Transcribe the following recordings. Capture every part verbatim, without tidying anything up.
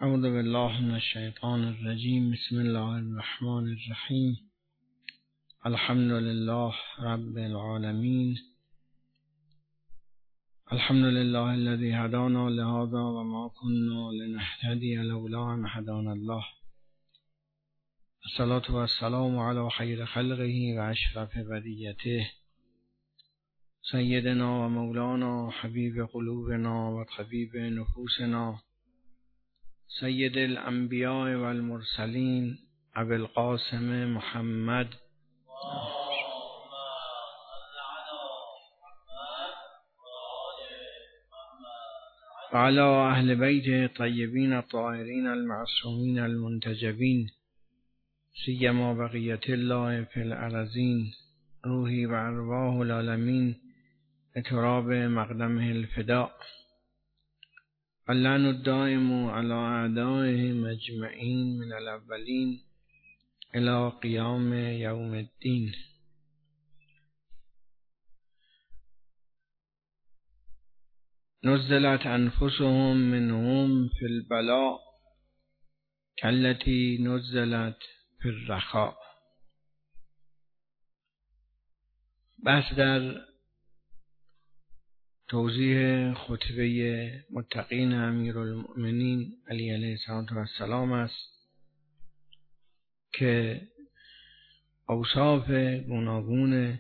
اعوذ بالله من الشیطان الرجیم. بسم الله الرحمن الرحیم. الحمد لله رب العالمین. الحمد لله الذي هدانا لهذا وما كنا لنهتدي لولا ان هدانا الله. الصلاة والسلام على خير خلقه واشرف بریته سيدنا ومولانا حبيب قلوبنا وطبيب نفوسنا سيد الأنبياء والمرسلين أبي القاسم محمد وعلى أهل بيته الطيبين الطاهرين المعصومين المنتجبين سيما بقية الله في الأرضين روحي وأرواح العالمين لتراب مقدمه الفداء. اللعن الدائم على أعدائهم أجمعين من الأولين إلى قيام يوم الدين. نزلت أنفسهم منهم في البلاء كالتي نزلت في الرخاء. بحث در توضیح خطبه متقین امیرالمؤمنین علی علیه السلام است که اوصاف گوناگون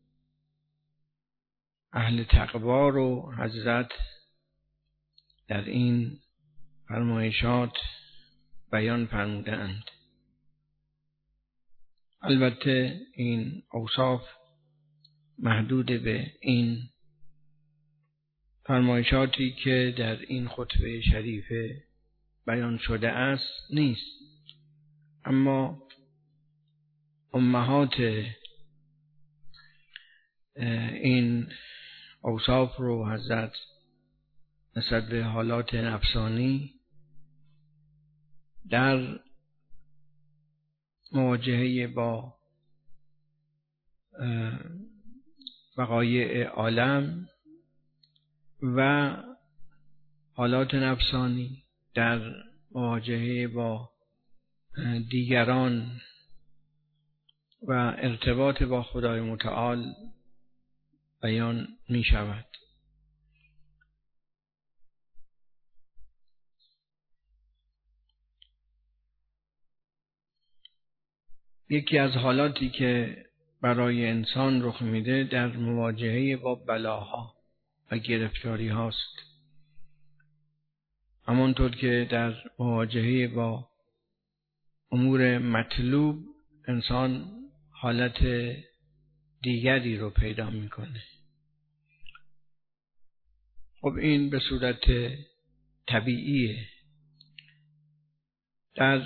اهل تقوا رو حضرت در این فرمایشات بیان فرمودند. البته این اوصاف محدود به این فرمایشاتی که در این خطبه شریفه بیان شده است نیست، اما امهات این اوصاف رو حضرت نسبت به حالات نفسانی در مواجهه با وقایع عالم و حالات نفسانی در مواجهه با دیگران و ارتباط با خدای متعال بیان می شود. یکی از حالاتی که برای انسان رخ میده در مواجهه با بلاها و گرفتاری هاست. همانطور که در مواجهه با امور مطلوب انسان حالت دیگری رو پیدا میکنه. خب این به صورت طبیعیه. در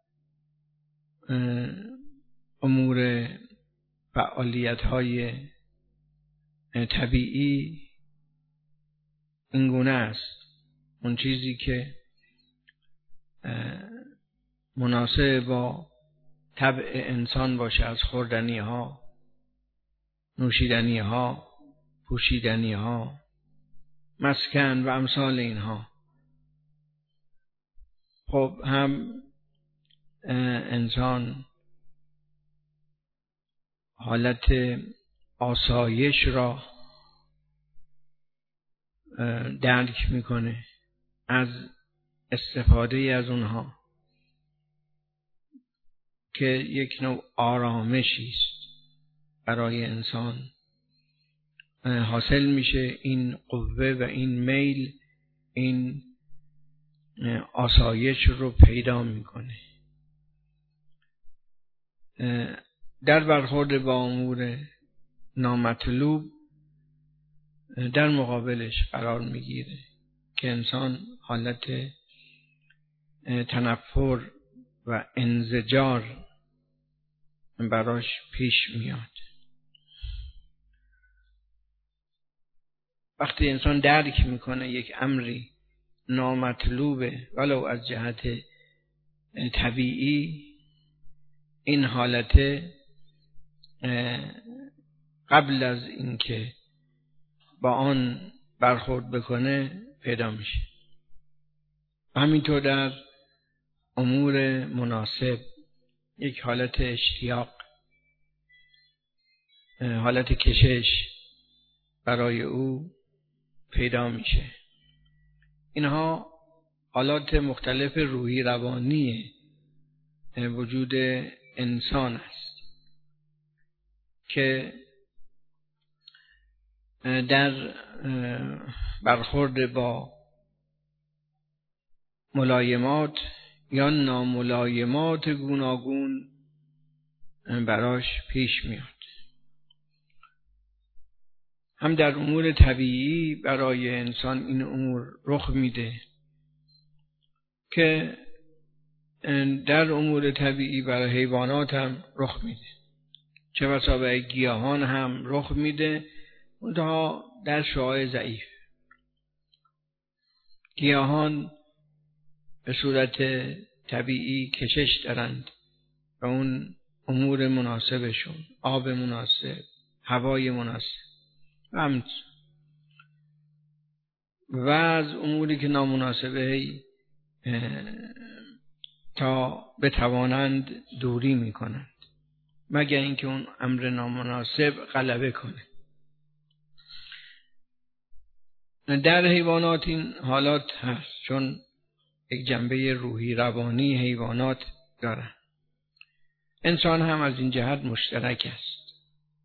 امور فعالیت های طبیعی این گونه است. اون چیزی که مناسب با طبع انسان باشه از خوردنی ها، نوشیدنی ها، پوشیدنی ها، مسکن و امثال اینها. خب هم انسان حالت آسایش را درک میکنه از استفاده از اونها که یک نوع آرامشی است برای انسان حاصل میشه. این قوه و این میل این آسایش رو پیدا میکنه. در برخورد با امور نامطلوب در مقابلش قرار میگیره که انسان حالت تنفر و انزجار براش پیش میاد. وقتی انسان درک میکنه یک امری نامطلوبه ولو از جهت طبیعی، این حالت قبل از اینکه با آن برخورد بکنه پیدا میشه. همینطور در امور مناسب، یک حالت اشتیاق، حالت کشش برای او پیدا میشه. اینها حالات مختلف روحی روانی وجود انسان است که در برخورد با ملایمات یا ناملایمات گوناگون براش پیش میاد. هم در امور طبیعی برای انسان این امور رخ میده که در امور طبیعی برای حیوانات هم رخ میده، چه بسا برای گیاهان هم رخ میده، منتها در شعاع ضعیف. گیاهان به صورت طبیعی کشش دارند و اون امور مناسبشون، آب مناسب، هوای مناسب و و از اموری که نامناسبه تا بتوانند دوری میکنند، مگر اینکه اون امر نامناسب غلبه کنه. در حیوانات این حالات هست، چون یک جنبه روحی روانی حیوانات دارن. انسان هم از این جهت مشترک است.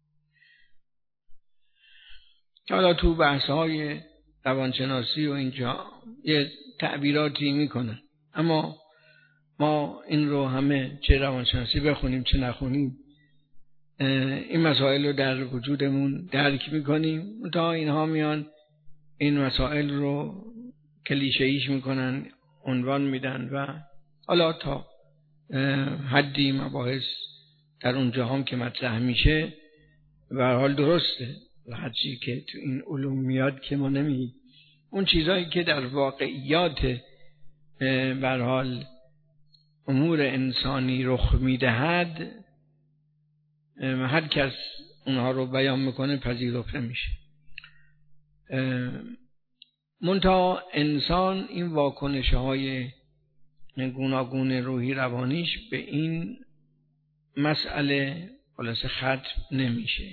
حالا تو بحث‌های روانشناسی و اینجا یه تعبیراتی میکنن، اما ما این رو همه چه روانشناسی بخونیم چه نخونیم این مسائل رو در وجودمون درک میکنیم. تا اینها میان این مسائل رو کلیشه‌ایش میکنن، عنوان میدن و حالا تا حدی مباحث در اونجا هم که مطرح میشه به هر حال درسته و هر چیزی که تو این علوم میاد که ما نمیگیم. اون چیزایی که در واقعیات به هر حال امور انسانی رخ میدهد، هر کس اونها رو بیان میکنه پذیرفته میشه. منتها انسان این واکنش های گوناگون روحی روانیش به این مسئله خلاصه ختم نمیشه.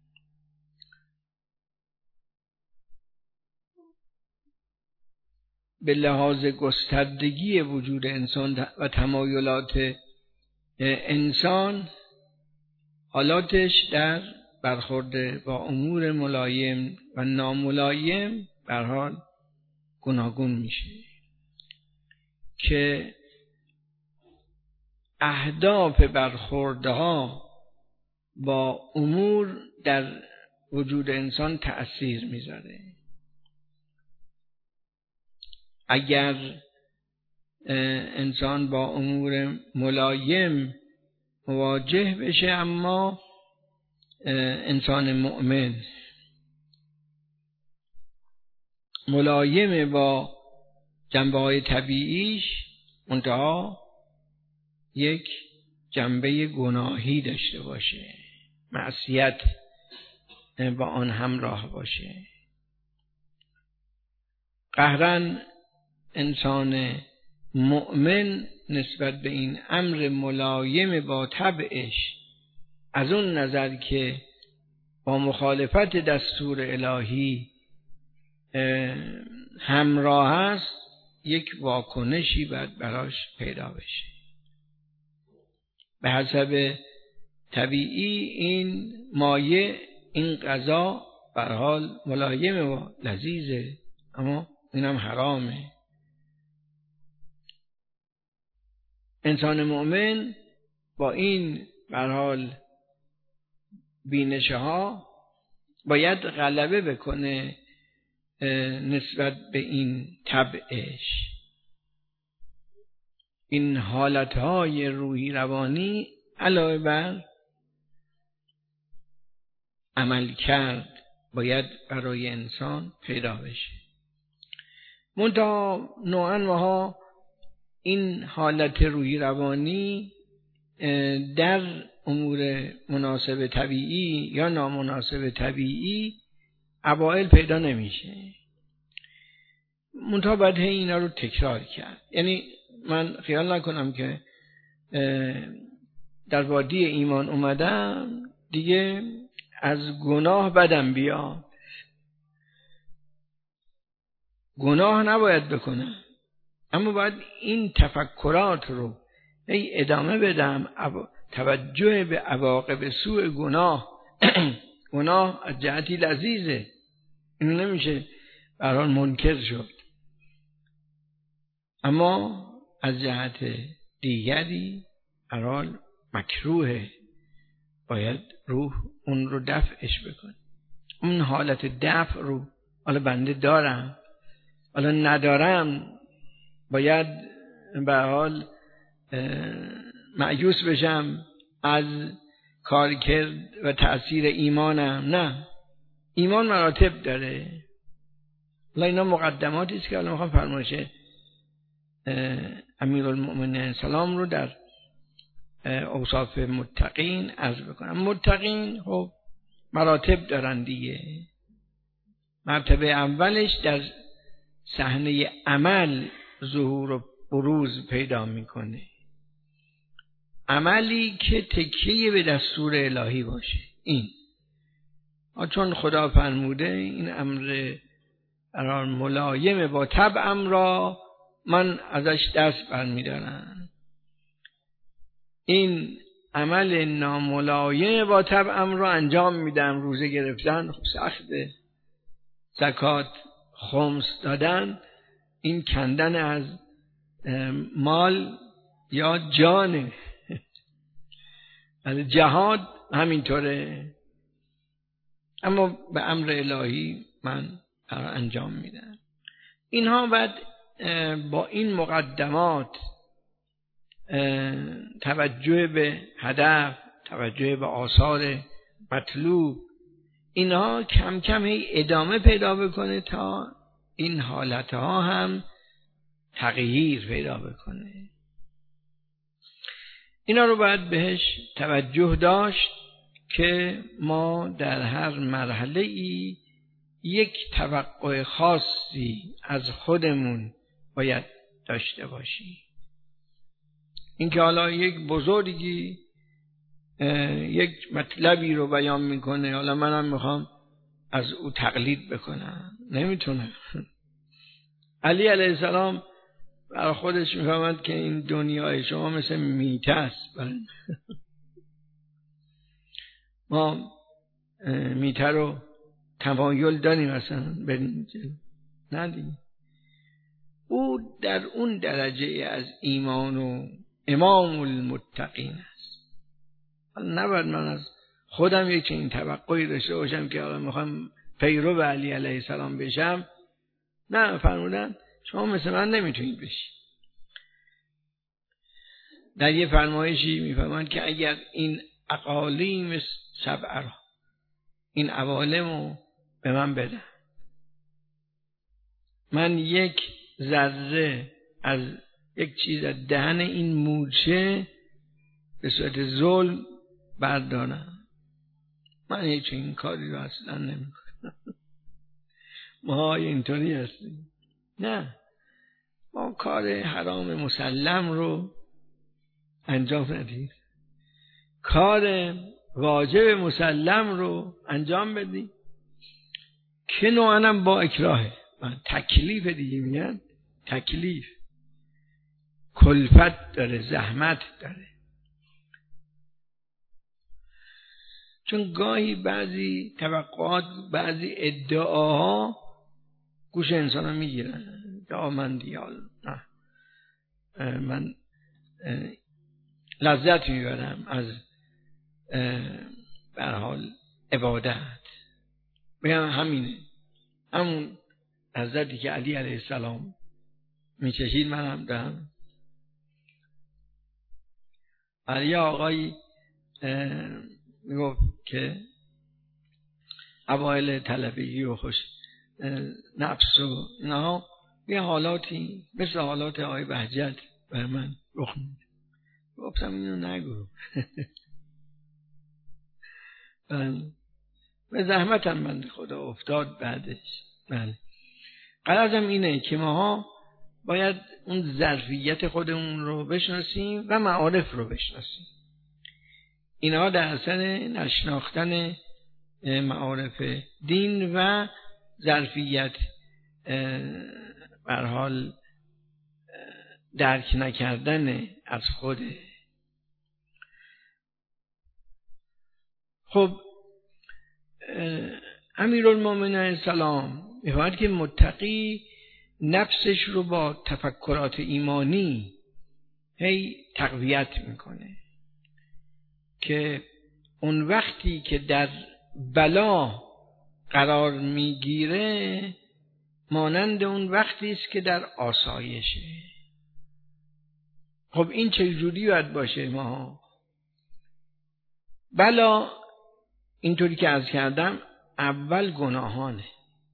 به لحاظ گستردگی وجود انسان و تمایلات انسان، حالاتش در برخورد با امور ملایم و ناملایم به هر حال گوناگون میشه که اهداف برخوردها با امور در وجود انسان تأثیر میذاره. اگر انسان با امور ملایم مواجه بشه، اما انسان مؤمن ملایم با جنبه های طبیعیش، منتها یک جنبه گناهی داشته باشه، معصیت با آن همراه باشه. قهراً انسان مؤمن نسبت به این امر ملایم با طبعش، از اون نظر که با مخالفت دستور الهی همراه است، یک واکنشی باید براش پیدا بشه. به حسب طبیعی این مایه، این غذا به هر حال ملایمه و لذیذه، اما اینم حرامه. انسان مؤمن با این به هر حال بینشه ها باید غلبه بکنه نسبت به این طبعش. این حالتهای روحی روانی علاوه بر عمل کرد باید برای انسان پیدا بشه. منتها نوعاً ما این حالت روحی روانی در امور مناسب طبیعی یا نامناسب طبیعی اوائل پیدا نمیشه. منتها باید اینا رو تکرار کرد. یعنی من خیال نکنم که در وادی ایمان اومدم دیگه از گناه بدم بیاد. گناه نباید بکنم، اما باید این تفکرات رو ای ادامه بدم، توجه به عواقب سوء گناه. گناه از جهتی لذیذه، اینو نمیشه برای منکر شد، اما از جهت دیگری برای مکروهه، باید روح اون رو دفعش بکنه. اون حالت دفع رو حالا بنده دارم، حالا ندارم، باید به حال مایوس بشم از کارکرد و تأثیر ایمانم؟ نه، ایمان مراتب داره. حالا اینا مقدماتی است که الان میخوام فرمایش امیرالمؤمنین سلام رو در اوصاف متقین عرض بکنم. متقین خب مراتب دارن دیگه. مرتبه اولش در صحنه عمل ظهور و بروز پیدا میکنه، عملی که تکیه به دستور الهی باشه. این چون خدا فرموده این امر قرار ملایم با طبعم را من ازش دست برمیدارم، این عمل ناملایم با طبعم را انجام میدم. روزه گرفتن خب سخته، زکات خمس دادن این کندن از مال یا جانه، جهاد همینطوره، اما به امر الهی من انجام میدم. اینها بعد با این مقدمات توجه به هدف، توجه به آثار مطلوب، اینها کم کم هی ادامه پیدا بکنه تا این حالتها هم تغییر پیدا بکنه. اینا رو باید بهش توجه داشت که ما در هر مرحله ای یک توقع خاصی از خودمون باید داشته باشیم. اینکه حالا یک بزرگی یک مطلبی رو بیان میکنه، حالا منم میخوام از او تقلید بکنم، نمیتونم. علی علیه السلام برای خودش میفهمد که این دنیای شما مثل میته است. ما میته رو تمایل داریم اصلا بریم ندیم. او در اون درجه از ایمان و امام المتقین است. نباید من از خودم یک این توقعی داشته باشم که حالا میخوام پیرو علی علیه السلام بشم. نه، فرمودن شما مثل من نمیتونید بشی. در یه فرمایشی میفهمند که اگر این اقالیم سبع را، این عوالمو به من بدن، من یک ذره از یک چیز از دهن این مورچه به صورت ظلم بردارم، من هیچ این کاری رو اصلا نمی کنم. ما اینطوری هستیم. نه، ما کار حرام مسلم رو انجام ندیم، کار واجب مسلم رو انجام بدیم که نوعنم با اکراهه. تکلیف دیگه میگن، تکلیف کلفت داره، زحمت داره. چون گاهی بعضی توقعات، بعضی ادعاها گوش انسان رو میگیرن. یا من دیال نه، من لذت میبرم از به هر حال عبادت، بگم همینه، همون لذتی که علی علیه السلام میچشید من هم دارم. علی آقایی میگفت که اوایل طلبگی و خوش نفس و اینا یه حالاتی مثل حالات آقای بهجت بر من رخ میده. گفتم اینو نگو. به زحمتم من خدا افتاد بعدش. بله، غرضم اینه که ماها باید اون ظرفیت خودمون رو بشناسیم و معارف رو بشناسیم. اینها در اثر نشناختن معارف دین و ظرفیت به هر حال درک نکردن از خوده. خب امیرالمومنین علیه السلام می‌فرماید که متقی نفسش رو با تفکرات ایمانی هی تقویت میکنه که اون وقتی که در بلا قرار میگیره مانند اون وقتی است که در آسایشه. خب این چجوری باید باشه؟ ما بلا اینطوری که عرض کردم اول گناهانه،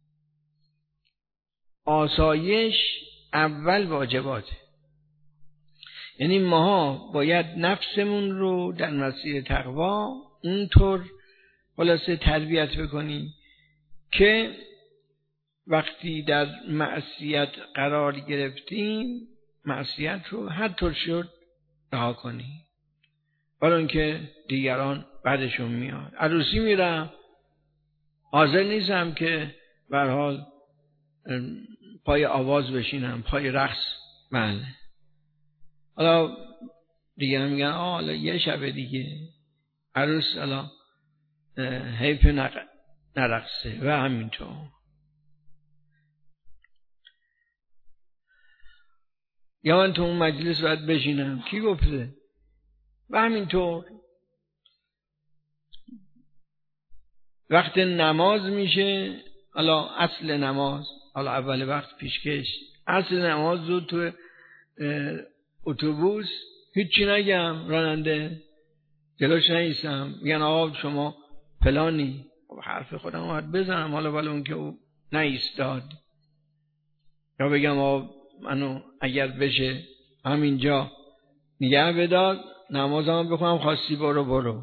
آسایش اول واجباته. یعنی ما باید نفسمون رو در مسیر تقوا اونطور خلاصه تربیت بکنیم که وقتی در معصیت قرار گرفتیم معصیت رو هر طور شد رها کنیم، برای اینکه دیگران بعدشون میاد. عروسی میرم حاضر نیستم که به هر حال پای آواز بشینم، پای رقص. بله حالا دیگران میگن آه حالا یه شب دیگه عروس حالا حیف نرقصه و همینطور. یا من تو اون مجلس باید بشینم، کی گفته؟ و همینطور وقت نماز میشه، حالا اصل نماز، حالا اول وقت پیشکش، اصل نماز رو تو اتوبوس هیچی نگم، راننده جلوش نیستم، میگن آقا شما فلانی، حرف خودم باید بزنم حالا ولی اون که او نایستاد، یا بگم آقا منو اگر بشه همینجا نگه بدار نمازم بخونم، خواستی برو برو.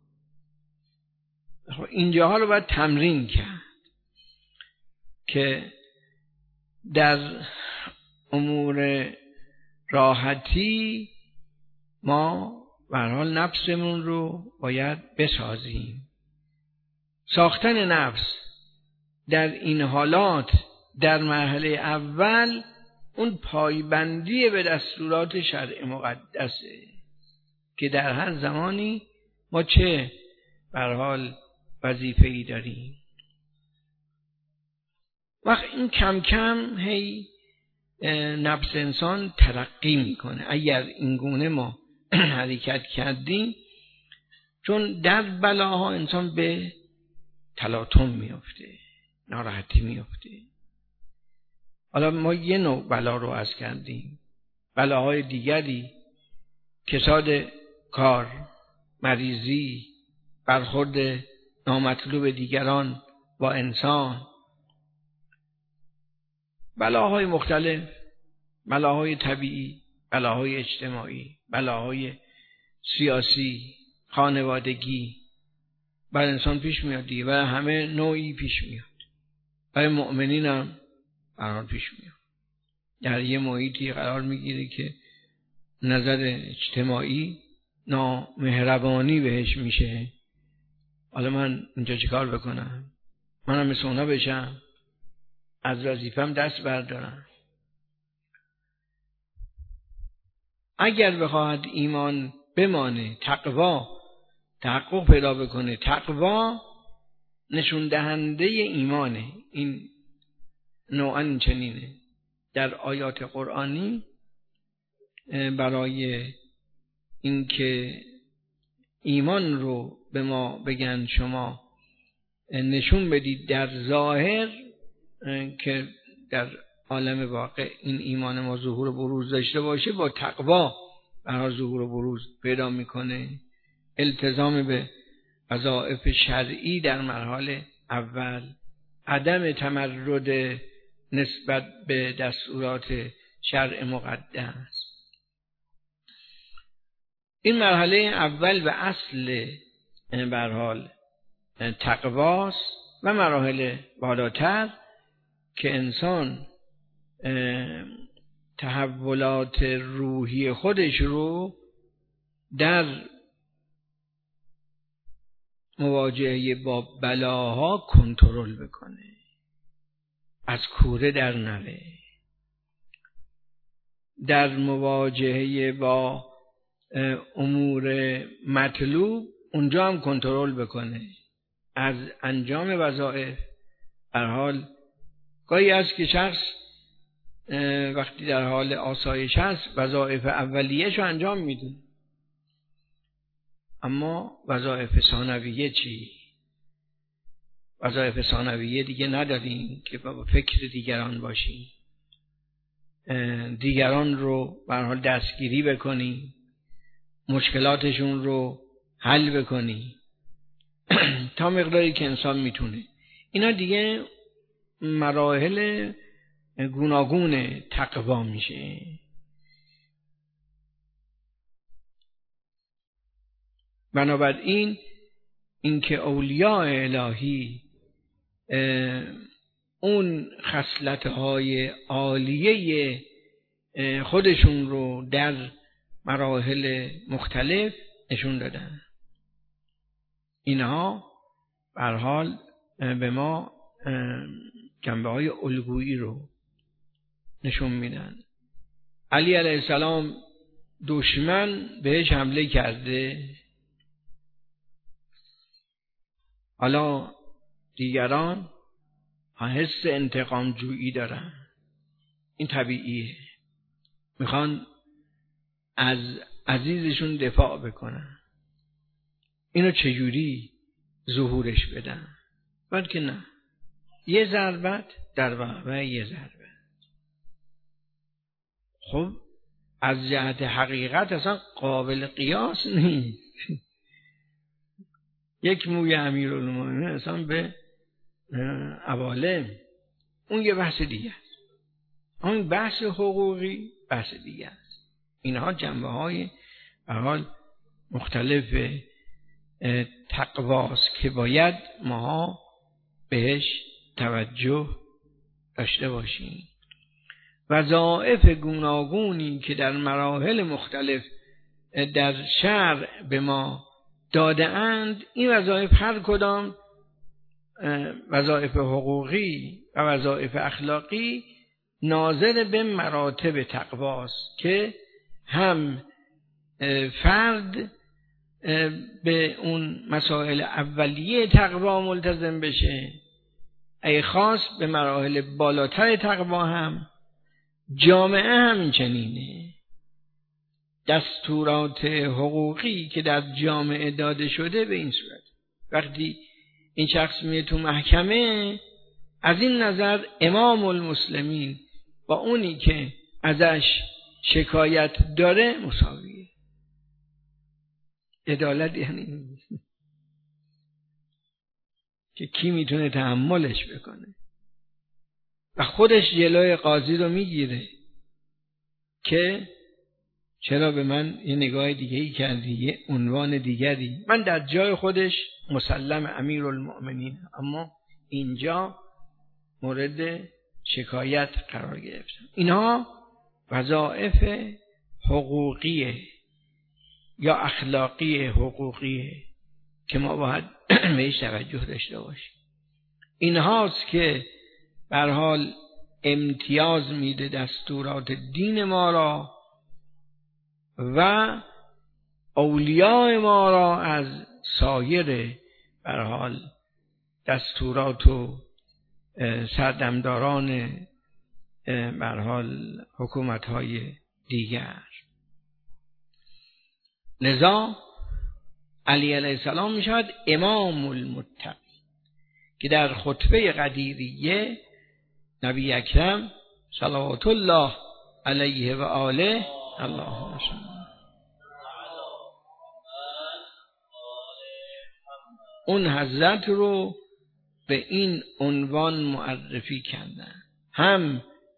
اینجاها رو باید تمرین کرد که در امور راحتی ما به هر حال نفسمون رو باید بسازیم. ساختن نفس در این حالات در مرحله اول اون پایبندی به دستورات شرع مقدسه که در هر زمانی ما چه به هر حال وظیفه‌ای داریم. وقت این کم کم هی نفس انسان ترقی میکنه اگر این گونه ما حرکت کردیم، چون در بلاها انسان به تلاطم میفته، ناراحتی میفته. حالا ما یه نوع بلا رو عرض کردیم، بلاهای دیگری کساد کار، مریضی، برخورد نامطلوب دیگران با انسان، بلاهای مختلف، بلاهای طبیعی، بلاهای اجتماعی، بلاهای سیاسی، خانوادگی بر انسان پیش میاد دیگه، و همه نوعی پیش میاد. برای مؤمنین هم قرار پیش میاد. در یه محیطی قرار میگیره که نظر اجتماعی نامهربانی بهش میشه. حالا من اینجا چه کار بکنم؟ منم مثل اونا بشم؟ از وظیفه‌ام دست بردارم؟ اگر بخواهد ایمان بمانه، تقوا تحقق پیدا بکنه، تقوا نشون دهنده ایمانه. این نوعاً چنینه در آیات قرآنی برای اینکه ایمان رو به ما بگن شما نشون بدید در ظاهر که در عالم واقع این ایمان ما ظهور و بروز داشته باشه، با تقوا برای ظهور و بروز پیدا میکنه. التزام به وظایف شرعی در مرحله اول، عدم تمرد نسبت به دستورات شرع مقدس. این مرحله اول و اصل به هر حال تقواست و مراحل بالاتر که انسان تحولات روحی خودش رو در مواجهه با بلاها کنترل بکنه، از کوره در نره، در مواجهه با امور مطلوب اونجا هم کنترل بکنه، از انجام وظایف. در حال گاهی است که شخص وقتی در حال آسایش هست وظایف اولیه‌شو انجام میده، اما وظایف ثانویه چی؟ وظایف ثانویه دیگه نداریم که با فکر دیگران باشیم، دیگران رو به هر حال دستگیری بکنی، مشکلاتشون رو حل بکنی تا مقداری که انسان میتونه. اینا دیگه مراحل گوناگون تقوا میشه. بنابراین اینکه اولیاء الهی اون خصلت‌های عالیه خودشون رو در مراحل مختلف نشون دادن، اینها به هر حال به ما جنبه‌های الگویی رو نشون میدن. علی علیه السلام دشمن بهش حمله کرده، حالا دیگران حس انتقام جویی دارن، این طبیعیه، میخوان از عزیزشون دفاع بکنن، اینو چجوری ظهورش بدن؟ بلکه نه، یه ضربت در برابر یه ضربت. خب از جهت حقیقت اصلا قابل قیاس نیست. یک موی امیرالمومنین اصلا به عوالم، اون یه بحث دیگه است، اون بحث حقوقی بحث دیگه است. اینها جنبه های به حال مختلف تقواست که باید ما بهش توجه داشته باشیم. وظایف گوناگونی که در مراحل مختلف در شرع به ما داده اند، این وظایف هر کدام وظایف حقوقی و وظایف اخلاقی ناظر به مراتب تقواست که هم فرد به اون مسائل اولیه تقوا ملتزم بشه، ای خاص به مراحل بالاتر تقوا هم، جامعه هم چنینه. دستورات حقوقی که در جامعه داده شده به این صورت، وقتی این شخص میره تو محکمه، از این نظر امام المسلمین با اونی که ازش شکایت داره مساویه. عدالت یعنی که کی میتونه تحملش بکنه و خودش جلوی قاضی رو میگیره که چرا به من یه نگاه دیگه‌ای کردی، یه عنوان دیگری. من در جای خودش مسلم امیرالمؤمنین، اما اینجا مورد شکایت قرار گرفتم. اینها وظایف حقوقیه یا اخلاقی حقوقیه که ما باید بهش توجه داشته باشیم. اینهاست که به هر حال امتیاز میده دستورات دین ما را و اولیاء ما را از سایر به هر حال دستورات و سردمداران به هر حال حکومت‌های دیگر. لذا علی علیه السلام میشود امام المتقین که در خطبه قدیریه نبی اکرم صلوات الله علیه و آله اللهم صل اون حضرت رو به این عنوان معرفی کردن، هم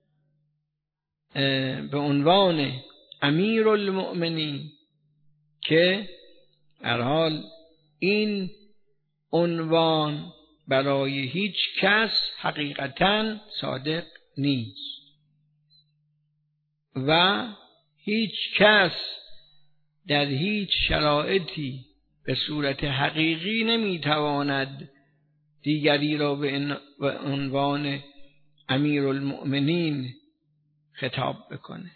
به عنوان امیرالمؤمنین که هر حال این عنوان برای هیچ کس حقیقتاً صادق نیست و هیچ کس در هیچ شرایطی به صورت حقیقی نمیتواند دیگری را به عنوان امیرالمؤمنین خطاب بکنه.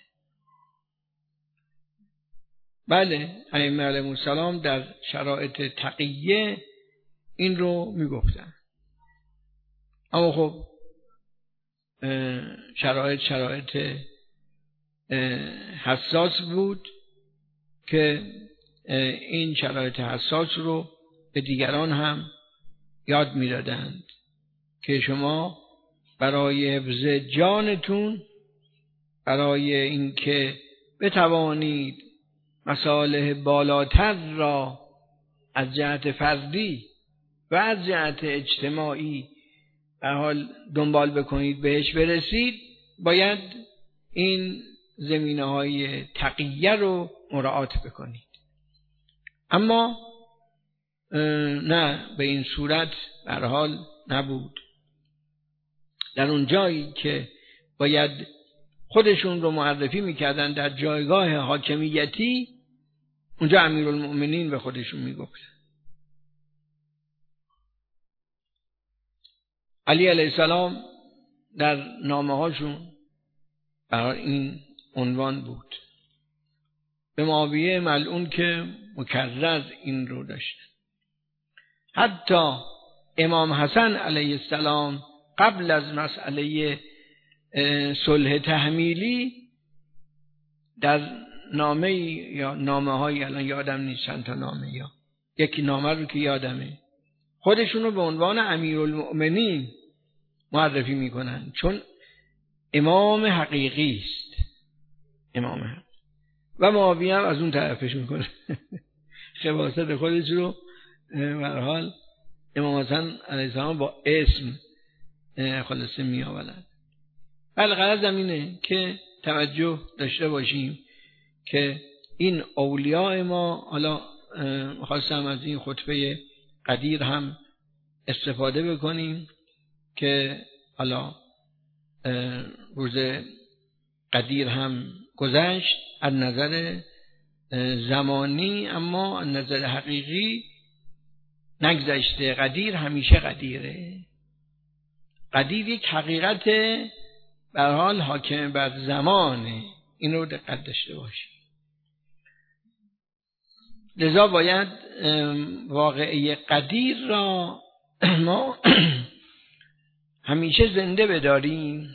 بله، ائمه علیهم السلام در شرایط تقیه این رو میگفتن، اما خب شرایط شرایط حساس بود که این شرایط حساس رو به دیگران هم یاد میدادند که شما برای حفظ جانتون، برای اینکه بتوانید مصالح بالاتر را از جهت فردی و از جهت اجتماعی به حال دنبال بکنید، بهش برسید، باید این زمینه های تقیه رو مراعات بکنید. اما نه، به این صورت به هر حال نبود. در اون جایی که باید خودشون رو معرفی میکردن در جایگاه حاکمیتی، اونجا امیرالمؤمنین به خودشون میگفتن. علی علیه السلام در نامه هاشون برای این عنوان بود، به معاویه ملعون که مکرر این رو داشت. حتی امام حسن علیه السلام قبل از مسئله صلح تحمیلی در نامه یا نامه های، الان یادم نیست چند تا نامه، یا یکی نامه رو که یادمه، خودشون رو به عنوان امیرالمؤمنین معرفی میکنن، چون امام حقیقی است. امام حقیقی. و معاویه هم از اون طرفش میکنه خباثت خودش رو به هر حال امام حسن علیه السلام با اسم خلاصه می آورد. بله، غرض اینه که توجه داشته باشیم که این اولیاء ما، حالا خواستم از این خطبه قدیر هم استفاده بکنیم که حالا روز قدیر هم گذشت از نظر زمانی، اما از نظر حقیقی نگذشته. قدیر همیشه قدیره. قدیر یک حقیقت به هر حال حاکم بر زمانه، این رو دقت داشته باشیم. لذا باید واقعه قدیر را ما همیشه زنده بداریم،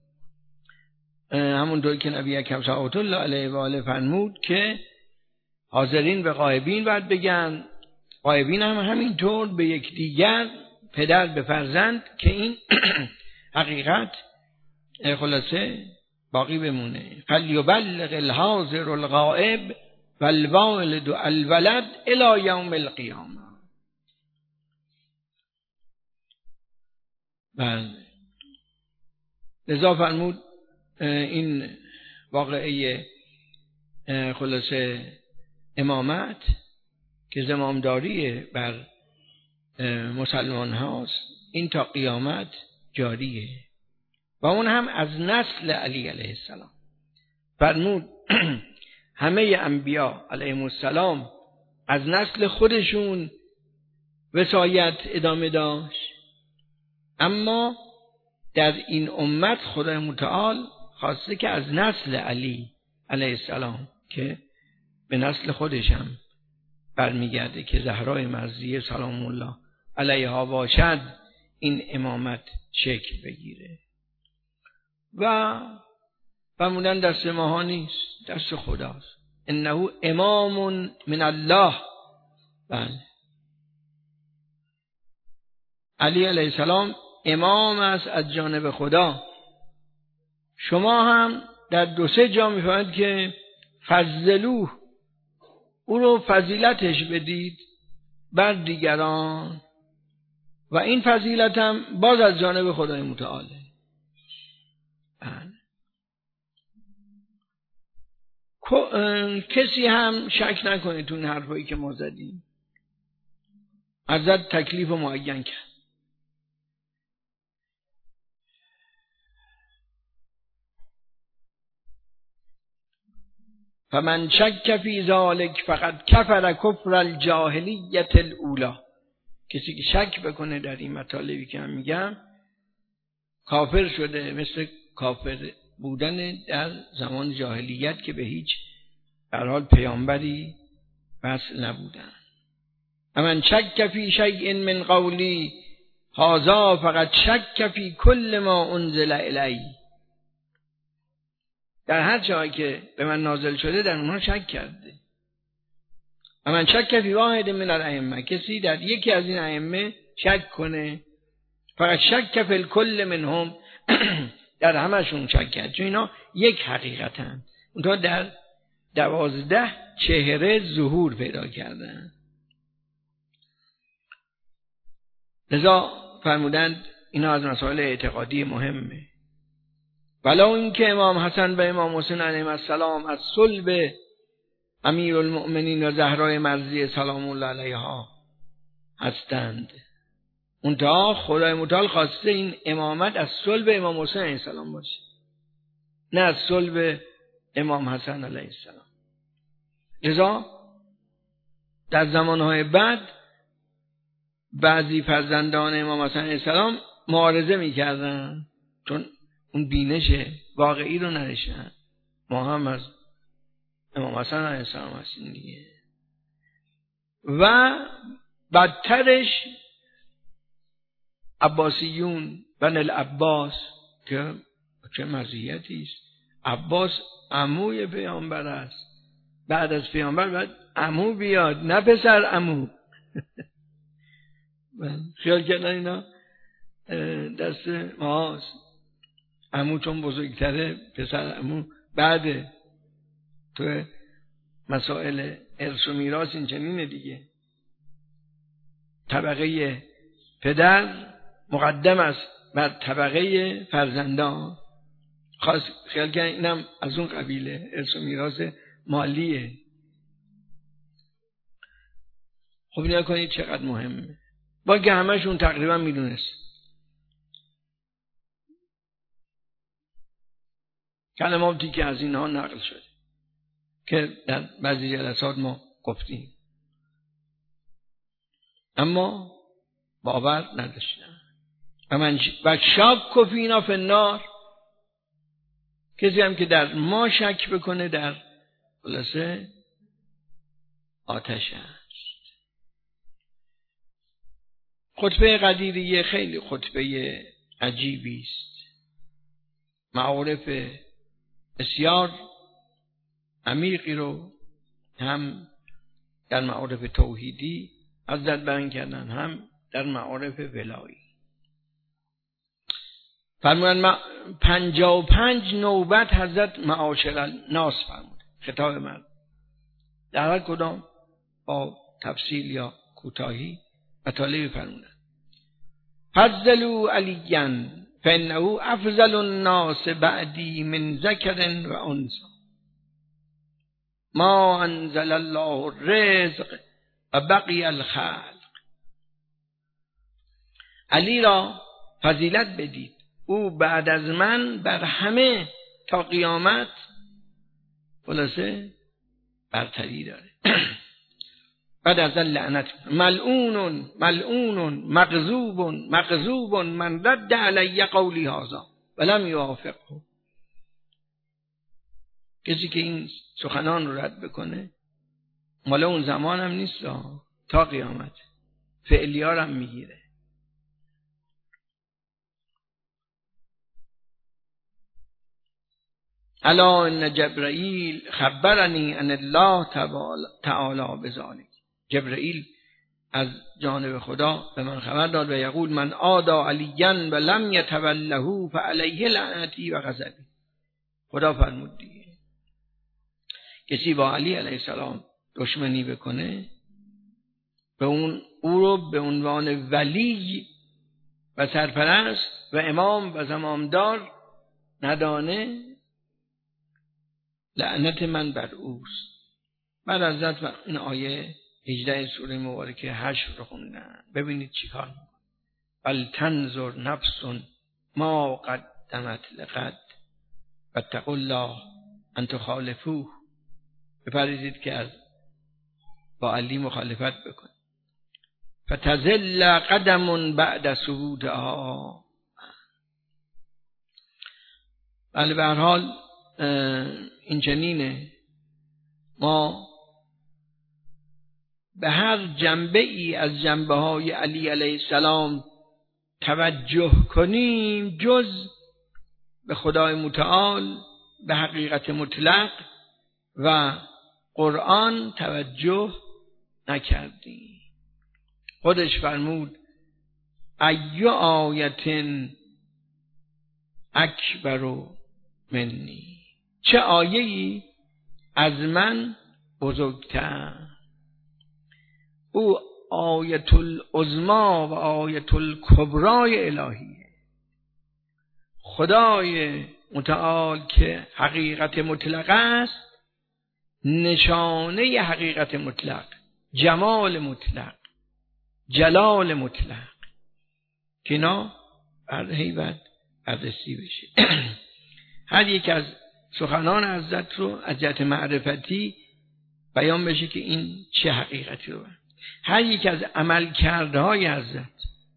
همونطور که نبی اکرم صلوات الله علیه و آله فرمود که حاضرین به غایبین باید بگن، غایبین هم همینطور به یکدیگر، پدر به فرزند، که این حقیقت خلاصه باقی بمونه. فلیبلغ الحاضر الغائب والوالد الولد الی یوم القیامه. بله، لذا فرمود این واقعه خلاصه امامت که زمامداری بر مسلمان هاست، این تا قیامت جاریه و اون هم از نسل علی علیه السلام. فرمود همه انبیا علیهم السلام از نسل خودشون وصایت ادامه داشت، اما در این امت خدای متعال خواسته که از نسل علی علیه السلام که به نسل خودش هم برمیگرده که زهرای مرضیه سلام الله علیها باشد، این امامت شکل بگیره. و فرمودن دست ماها نیست، دست خداست. انه امام من الله. بله، علی علیه السلام امام است از جانب خدا. شما هم در دو سه جا میفهمید که فضلوه، او رو فضیلتش بدید بر دیگران، و این فضیلت هم باز از جانب خدای متعاله. کسی هم شک نکنه تو این حرفایی که ما زدیم، ازت تکلیف معین کرد. فمن شک فی ذلک فقد کفر کفر الجاهلیت الاولی. کسی که شک بکنه در این مطالبی که من میگم کافر شده، مثل کافر بودن در زمان جاهلیت که به هیچ در حال پیامبری وصل نبودن. من شک فی شیء من قولی هذا فقد شک فی کل ما انزل الی. در هر چیزی که به من نازل شده در اونها شک کرده. من شک فی واحد من الائمه، کسی در یکی از این ائمه شک کنه فقط شک فی الکل منهم، در همشون شک کرد، چون اینا یک حقیقتن. اونها در دوازده چهره ظهور پیدا کردن. لذا فرمودند اینا از مسائل اعتقادی مهمه. ولو اینکه امام حسن و امام حسین علیهم السلام از صلب امیر المؤمنین و زهرای مرضیه سلام الله علیها هستند، منتها خدای متعال خواسته این امامت از صلب امام حسین علیه السلام باشه، نه از صلب امام حسن علیه السلام. لذا در زمانهای بعد بعضی فرزندان امام حسن علیه السلام معارضه میکردن، چون اون بینش واقعی رو نداشتن. ما هم از امام حسن علیه السلام هستیم دیگه. و بدترش عباسیون بن العباس که چه مزیتی است. عباس عموی پیامبر است، بعد از پیامبر بعد عمو بیاد، نه پسر عمو. خیال کردن اینا دست ماست، عمو چون بزرگتره پسر عمو بعده. تو مسائل ارث و میراث این چنینه دیگه، طبقه پدر مقدم است بر طبقه فرزندان. خاص خیال کردن اینم از اون قبیله، ارث و میراث مالیه. خب نیا کنید چقدر مهمه، با که همشون تقریبا میدونست. کلماتی که از اینها نقل شده که در بعضی جلسات ما گفتیم، اما باور نداشتن. و من و شک فینا فی النار، کسی هم که در ما شک بکنه در خلاصه آتش است. خطبه قدیریه خیلی خطبه عجیبی است، معارف بسیار عمیقی رو هم در معارف توحیدی حضرت بیان کردن، هم در معارف ولایی. فرمودن پنجاه و پنج نوبت حضرت معاشر الناس فرمود، خطاب مرد، در هر کدام با تفصیل یا کوتاهی مطالبی فرمودن. فضلوا علیاً فانه افضل الناس بعدی من ذکر و انثى، ما انزل الله الرزق و بقی الخلق. علی را فضیلت بدید، او بعد از من بر همه تا قیامت خلاصه برتری داره. بعد از لعنت ملعون ملعون مغضوب مغضوب من رد علی قولی هذا ولم یوافقه. کسی که این سخنان رو رد بکنه مال اون زمان هم نیست، تا قیامت فعلیار هم میگیره. الا ان جبرائیل خبرنی ان الله تعالی بذلک. جبرائیل از جانب خدا به من خبر داد و یقول من آدا علیاً و لم یتوله فعلیه لعنتی و غضبی. خدا فرمود دیگه کسی با علی علیه السلام دشمنی بکنه، به اون او رو به عنوان ولی و سرپرست و امام و زمامدار ندانه، لعنت من بر اوست. بعد از این آیه هجده سوره مبارکه حشر رو خوندن. ببینید چیکار میکنه. بل تنظر نفس ما قدمت لغد واتقوا الله ان تخالفوه بپریزید که از با علی مخالفت بکن. فتزل قدم بعد صعودها. بله به هر حال این چنینه، ما به هر جنبه ای از جنبه های علی علیه السلام توجه کنیم جز به خدای متعال، به حقیقت مطلق و قرآن توجه نکردیم. خودش فرمود ای آیت اکبر منی، چه آیه‌ای از من بزرگتر. او آیت العظما و آیت الکبرای الهیه. خدای متعال که حقیقت مطلق است، نشانه حقیقت مطلق، جمال مطلق، جلال مطلق که اینا بر حیبت بررسی بشه. هر یک از سخنان حضرت رو از جهت معرفتی بیان بشه که این چه حقیقتی رو بر. هر یک از عمل کرده های حضرت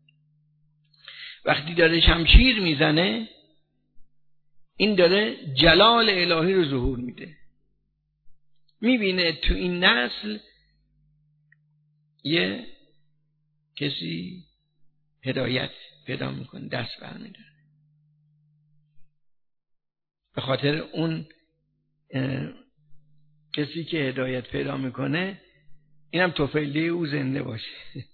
وقتی داره شمشیر میزنه، این داره جلال الهی رو ظهور میده. میبینه تو این نسل یه کسی هدایت پیدا میکنه، دست برمیداره. به خاطر اون کسی که هدایت پیدا میکنه اینم توفیله او زنده باشه.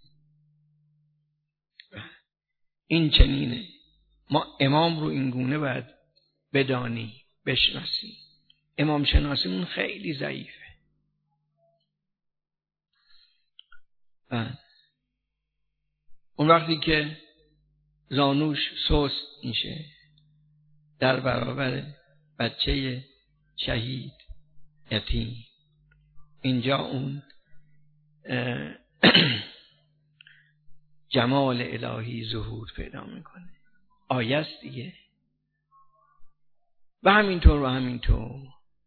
این چنینه. ما امام رو این گونه باید بدانی، بشناسی. امام شناسیمون خیلی ضعیفه. اون وقتی که زانوش سست میشه در برابر بچه شهید یتیم، اینجا اون جمال الهی ظهور پیدا میکنه. آیه است دیگه. و همینطور و همینطور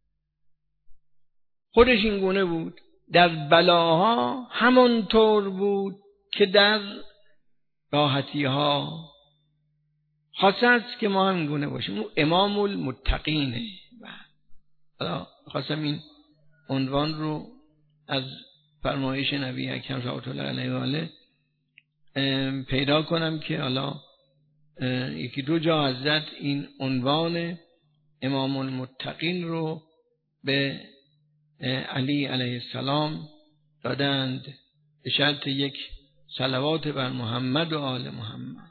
خودش این گونه بود، در بلاها همانطور بود که در راحتی ها. خاصه است که ما هم گونه باشیم. او امام المتقینه. حالا خواستم این عنوان رو از فرمایش نبی اکرم صلی الله علیه و آله پیدا کنم که حالا یکی دو جا حضرت این عنوان امام المتقین رو به علی علیه السلام دادند به شرط یک صلوات بر محمد و آل محمد.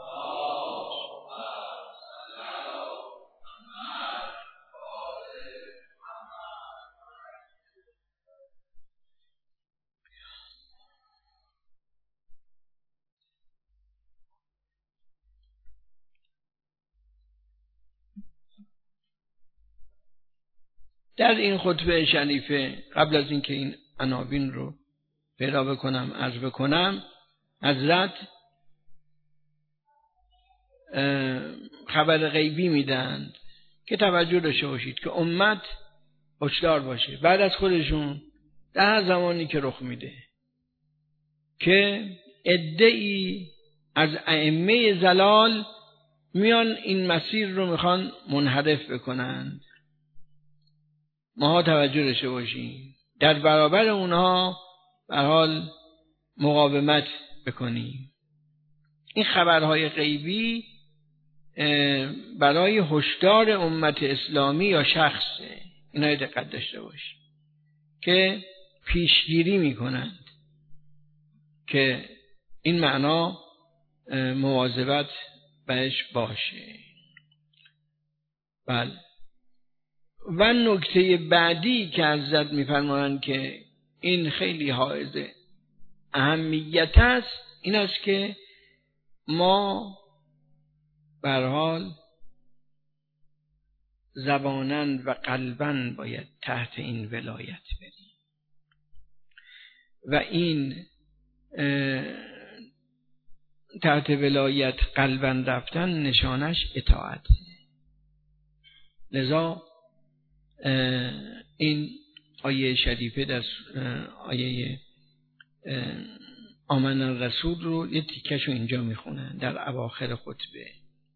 در این خطبه شریفه قبل از اینکه این عناوین رو پیدا بکنم عرض بکنم، حضرت خبر غیبی میدن که توجه داشته باشید که امت هشدار باشه بعد از خودشون در هر زمانی که رخ میده که عده‌ای از ائمه ضلال میان این مسیر رو میخوان منحرف بکنند. ما توجه داشته باشیم در برابر اونها به حال مقاومت بکنیم. این خبرهای غیبی برای هشدار امت اسلامی یا شخصه، اینا دقت داشته باشیم که پیشگیری میکنند که این معنا مواظبت بهش باشه. بله. و نکته بعدی که حضرت میفرمایند که این خیلی حائز اهمیت است این است که ما به هر حال زباناً و قلباً باید تحت این ولایت بریم و این تحت ولایت قلباً رفتن نشانش اطاعت. لذا این آیه شریفه در آیه آمن الرسول رو یه تیکشو اینجا میخونن در اواخر خطبه.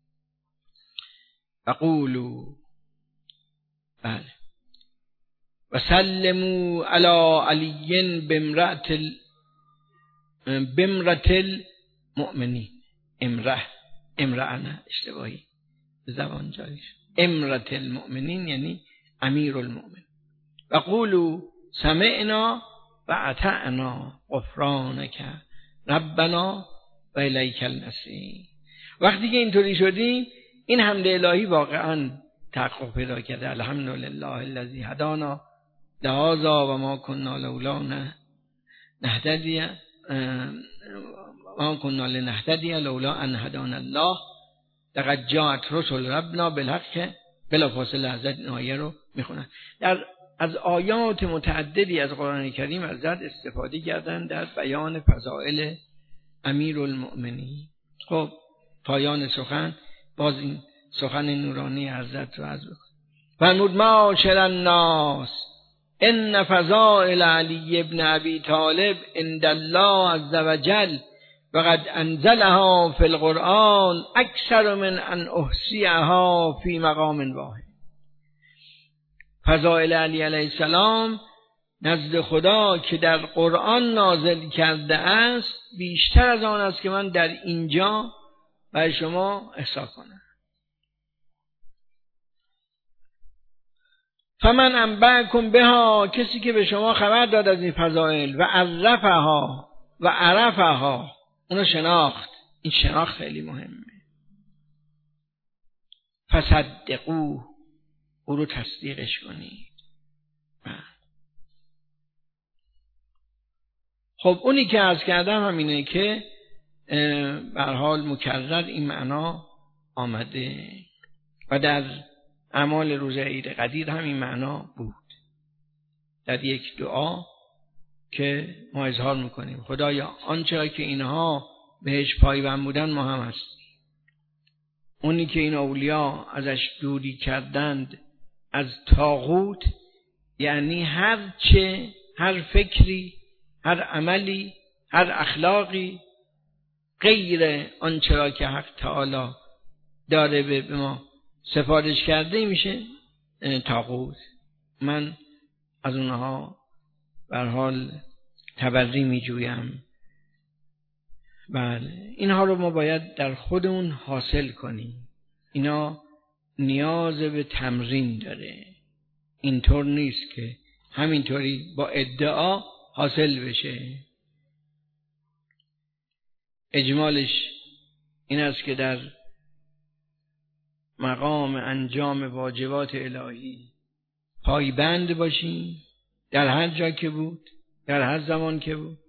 وقولوا بله و سلموا علی علی بامرأة ال بامرأة المؤمنین. امرأة امرأة نه اشتباهی زبان جاریش، امرأة المؤمنین یعنی امیر المؤمن. و قولوا سمعنا و اطعنا غفرانک ربنا و الیک المصیر. وقتی که اینطوری شدیم این حمد الهی واقعا تحقق پیدا کرده. الحمدلله الذی هدانا لهذا و ما كنا لولا نهتدی ما كنا لنهتدی لولا ان هدانا الله لقد جاءت رسل ربنا بالحق. بلافاصله حضرت این آیه رو میخونن. در از آیات متعددی از قرآن کریم حضرت استفاده کردن در بیان فضائل امیرالمؤمنین. خب پایان سخن باز این سخن نورانی حضرت رو عرض بکنم. فرمود معاشر الناس ان فضائل علی ابن ابی طالب عند الله عز وجل وقد انزلها فی القرآن اکثر من ان احصیها فی مقام واحد. فضائل علی علیه السلام نزد خدا که در قرآن نازل کرده است بیشتر از آن است که من در اینجا برای شما احصا کنم. فمن انبأکم بها، کسی که به شما خبر داد از این فضائل، و عرفها و عرفها، اونو شناخت. این شناخت خیلی مهمه. فصدقوه، او رو تصدیقش کنید. خب اونی که عرض کردم همینه که به هر حال مکرر این معنا آمده و در اعمال روز عید قدیر هم این معنا بود. در یک دعا که ما اظهار میکنیم خدایا آنچه که اینها بهش پایبند بودن ما هم هستیم. اونی که این اولیا ازش دوری کردند از طاغوت، یعنی هر چه، هر فکری، هر عملی، هر اخلاقی غیر آنچه را که حق تعالی داره به ما سفارش کرده میشه طاغوت. من از اونها به هر حال تبری میجویم. بله اینها رو ما باید در خودمون حاصل کنیم. اینا نیاز به تمرین داره. اینطور نیست که همینطوری با ادعا حاصل بشه. اجمالش این است که در مقام انجام واجبات الهی پایبند باشیم، در هر جا که بود، در هر زمان که بود،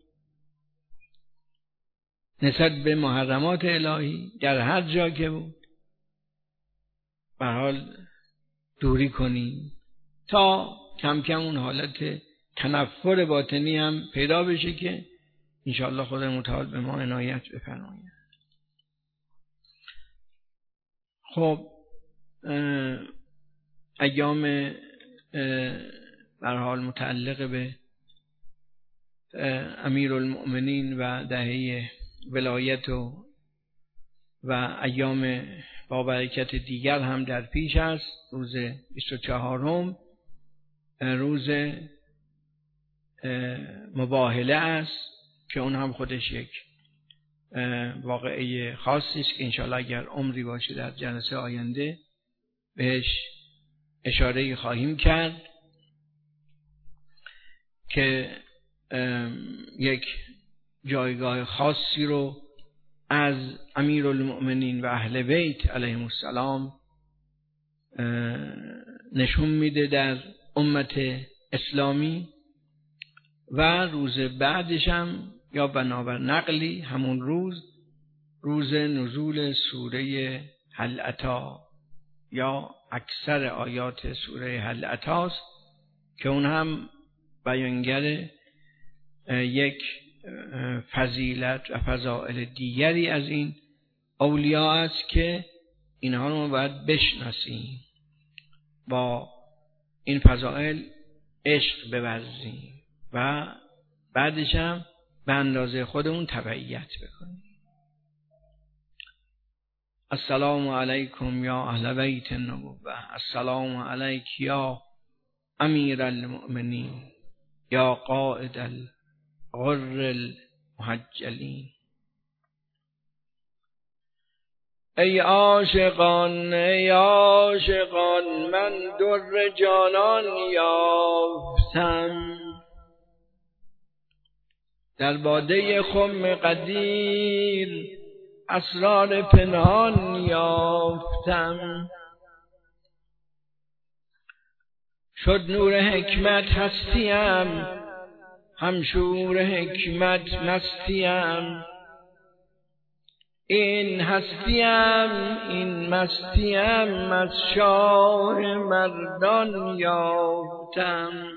نسبت به محرمات الهی در هر جا که بود به حال دوری کنیم تا کم کم اون حالت تنفر باطنی هم پیدا بشه که انشاءالله خدا متعال به ما عنایت بفرماید. خب ایام در حال متعلق به امیرالمؤمنین و دهه ولایت و و ایام با برکت دیگر هم در پیش است. روز بیست و چهارم روز مباهله است که اون هم خودش یک واقعه خاصی است که انشاءالله اگر عمری باشه در جلسه آینده بهش اشاره خواهیم کرد که یک جایگاه خاصی رو از امیرالمؤمنین و اهل بیت علیهم السلام نشون میده در امت اسلامی و روز بعدش هم یا بنابر نقلی همون روز روز نزول سوره هل اتی یا اکثر آیات سوره هل اتاست که اون هم بیانگر یک فضیلت و فضائل دیگری از این اولیاء است که اینها رو باید بشناسیم. با این فضائل عشق بورزیم و بعدش هم به اندازه خودمون تبعیت بکنیم. السلام علیکم یا اهل بیت النبوة، السلام علیک یا امیر المؤمنین یا قائد الغر المحجلین. ای عاشقان ای عاشقان من در جانان یافتم، در باده خم قدیر اسرار پنهان یافتم. شد نور حکمت هستیم، همشور حکمت مستیم، این هستیم این مستیم از شاه مردان یافتم.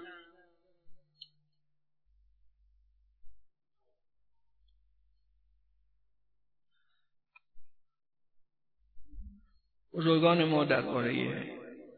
بزرگان ما درباره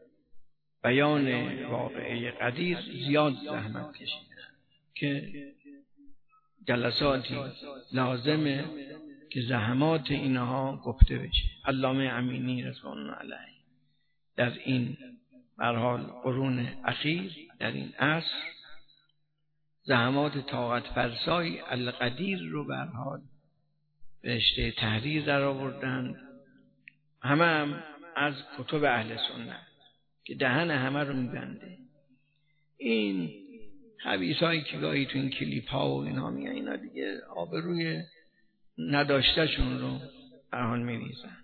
بیان واقعه قدیر زیاد زحمت کشیدن که جلساتی لازمه که زحمات اینها گفته بشه. علامه امینی رضوان الله علیه در این به هر حال قرون اخیر در این عصر زحمات طاقت فرسای القدیر رو به هر حال رشته تحریر در آوردن، همه هم از کتب اهل سنت که دهن همه رو میبنده. این خبیثایی که گاهی تو این کلیپ ها و اینا میان اینا دیگه آبروی نداشتهشون رو به حال میریزن.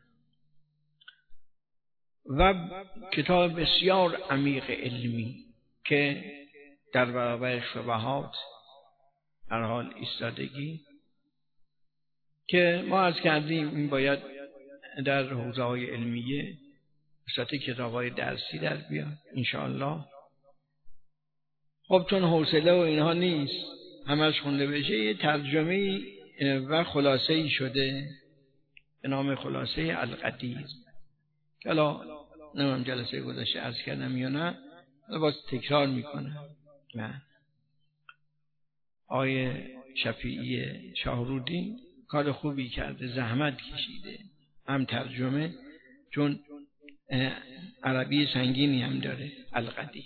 و کتاب بسیار عمیق علمی که در برابر شبهات به هر حال ایستادگی که ما از کردیم این باید در حوزه های علمیه بساط کتاب های درسی در بیاد انشاءالله. خب چون حوصله و اینها نیست همش خونده بشه، یه ترجمه و خلاصه ای شده به نام خلاصه القدیر که حالا نمیم جلسه گذاشته عرض کردم یا نه، باز تکرار میکنم. من آیه شفیعی شاهرودی کار خوبی کرده، زحمت کشیده، هم ترجمه چون عربی سنگینی هم داره القدیر،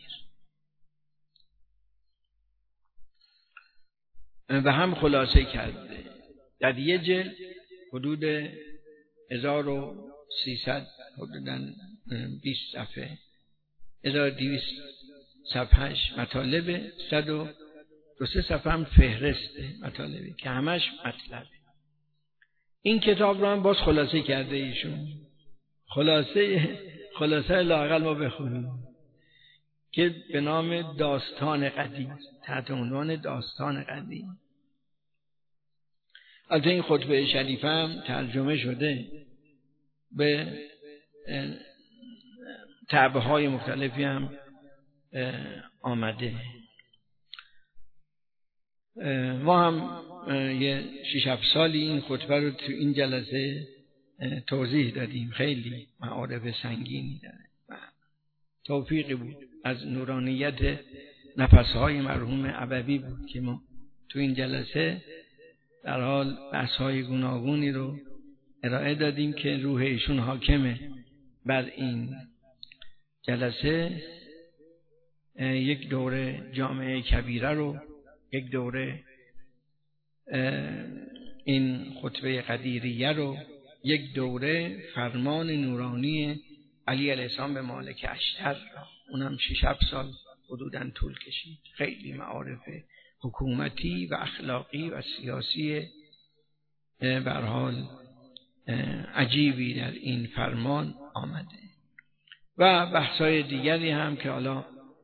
و هم خلاصه کرده در یه جلد حدود هزار و سیصد حدوداً بیست صفحه، هزار و دویست صفحهش مطالبه، صد و دو سه صفحه هم فهرسته مطالبه که همش مطلبه. این کتاب رو هم باز خلاصه کرده ایشون، خلاصه خلاصه لااقل ما بخونیم که به نام داستان قدیر، تحت عنوان داستان قدیر. البته این خطبه شریفه هم ترجمه شده به طبع های مختلفی هم آمده. ما هم یه شش هفت سالی این خطبه رو تو این جلسه توضیح دادیم، خیلی معارف سنگینی داره و توفیقی بود از نورانیت نفسهای مرحوم ابوی بود که ما تو این جلسه در حال بحث‌های گوناگونی رو ارائه دادیم که روح ایشون حاکمه بر این جلسه. یک دوره جامعه کبیره رو، یک دوره این خطبه قدیریه رو، یک دوره فرمان نورانی علی علیه السلام به مالک اشتر را، اونم شش هفت سال حدوداً طول کشید. خیلی معارف حکومتی و اخلاقی و سیاسی به هر حال عجیبی در این فرمان آمده و بحث‌های دیگری هم که حالا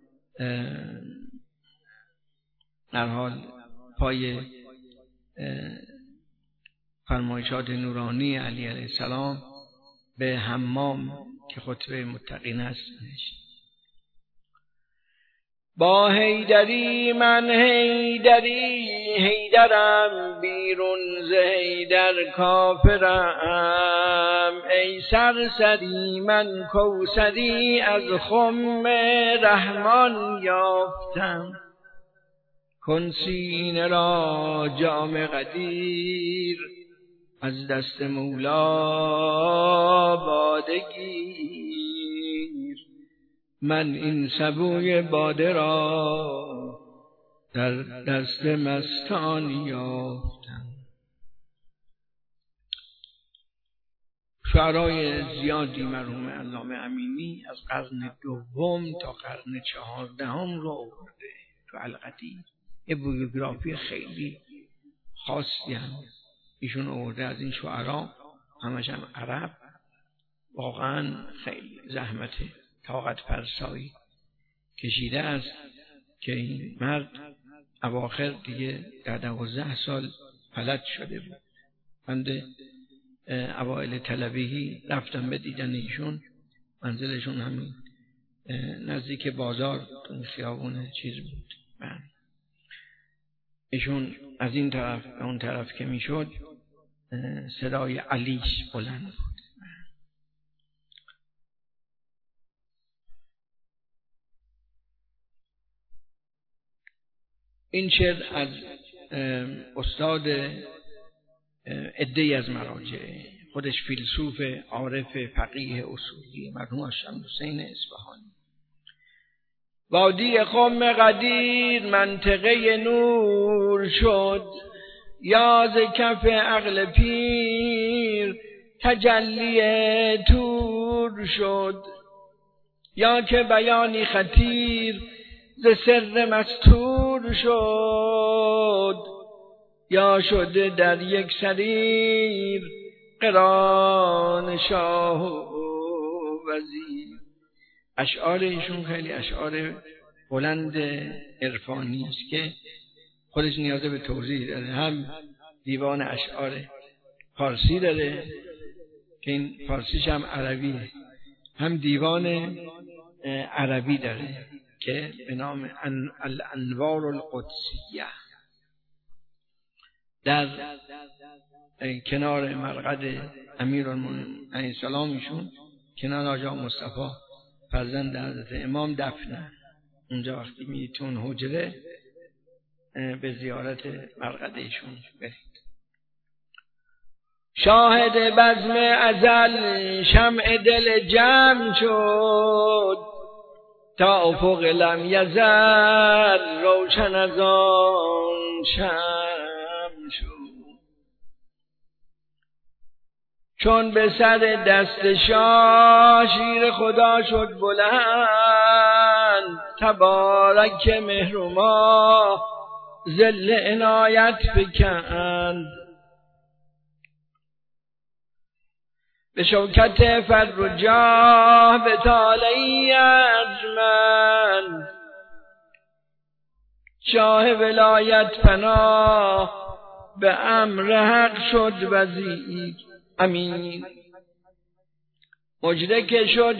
در حال پای فرمایشات نورانی علی علیه السلام به حمام که خطبه متقین است. با حیدری من حیدری حیدرم بیرون ز حیدر کافرم ای سرسری من کوثری از خم رحمان یافتم کن سینه را جام قدیر از دست مولا باده گیر من این سبوی باده را در دست مستان یافتم. شعرای زیادی مرحوم علامه امینی از قرن دوم تا قرن چهاردهم رو آورده تو القدیر. یه بیوگرافی خیلی خاصی هم ایشون آورده از این شعرا، همش هم عرب. واقعا خیلی زحمت طاقت فرسایی کشیده است که این مرد اواخر دیگه در دوازده سال فلج شده بود. بنده اوائل طلبگی رفتم به دیدن ایشون، منزلشون همین نزدیک بازار تو خیابون چیز بود. من ایشون از این طرف به اون طرف که میشد صدای علیش بلند بود. این شعر از استاد عده‌ای از مراجع، خودش فیلسوف عارف فقیه اصولی مرحوم شمس حسین اصفهانی. وادی خم قدیر منطقه نور شد، یا ز کف عقل پیر تجلی تور شد، یا که بیانی خطیر ز سر مستور شد، یا شده در یک سریر قران شاه و وزیر. اشعار ایشون خیلی اشعار بلند عرفانی است که خودش نیاز به توضیح داره. هم دیوان اشعار فارسی داره که این فارسیش هم عربیه، هم دیوان عربی داره که به نام الانوار القدسیه. در کنار مرقد امیرالمومنین علیه السلام ایشون کنار آقا مصطفی فرزند حضرت امام دفنه. اونجا وقتی میتون حجره به زیارت مرقد ایشون برید. شاهد بزم ازل شمع دل جمع شد، تا افق لم یزل روشن از آن شمع شد. چون به سر دست شاه شیر خدا شد بلند، تبارک مهر و ماه ظل عنایت فکند. به شوکت فر و جاه به طالعی ارجمند، شاه ولایت پناه به امر حق شد وزیر. امین مجده که شد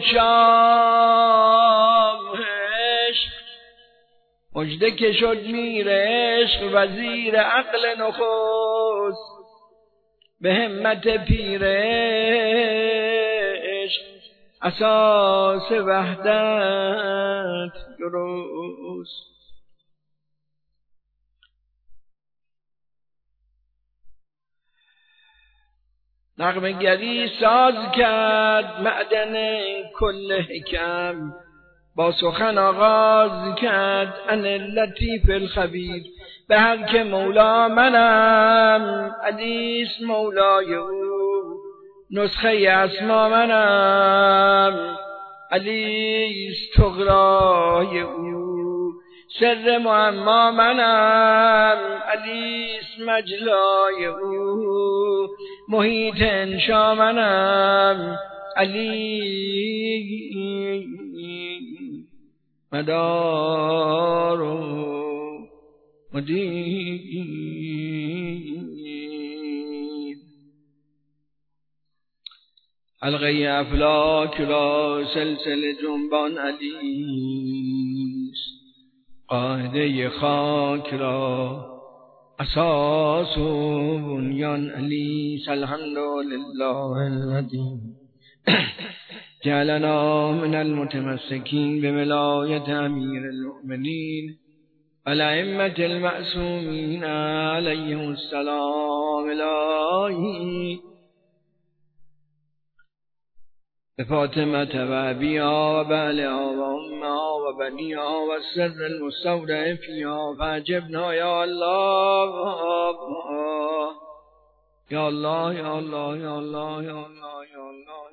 شاه عشق، مجده که شد میر عشق وزیر عقل نخست، به همت پیر عشق اساس وحدت درست. نغمه گری ساز کرد معدن کل حکم، با سخن آغاز کرد ان اللطیف الخبیر. به هر که مولا منم حدیث مولای او، نسخه اسما منم حدیث تغرای او. سر معما منم حدیث مجلای او، محیط انشا منم علی مدار و مدیر. حلقه افلاک را سلسله جنبان علیست، قاعده خاک را اساس و بنیان علی. الحمدلله الذی جعلنا من المتمسکین بولایت امیر المؤمنین والائمة المعصومین علیهم السلام. الهی بفاطمة و ابیها و بعلها و امها و بنیها و السر المستودع فیها فاجبنا یا الله یا الله یا الله یا الله یا الله یا الله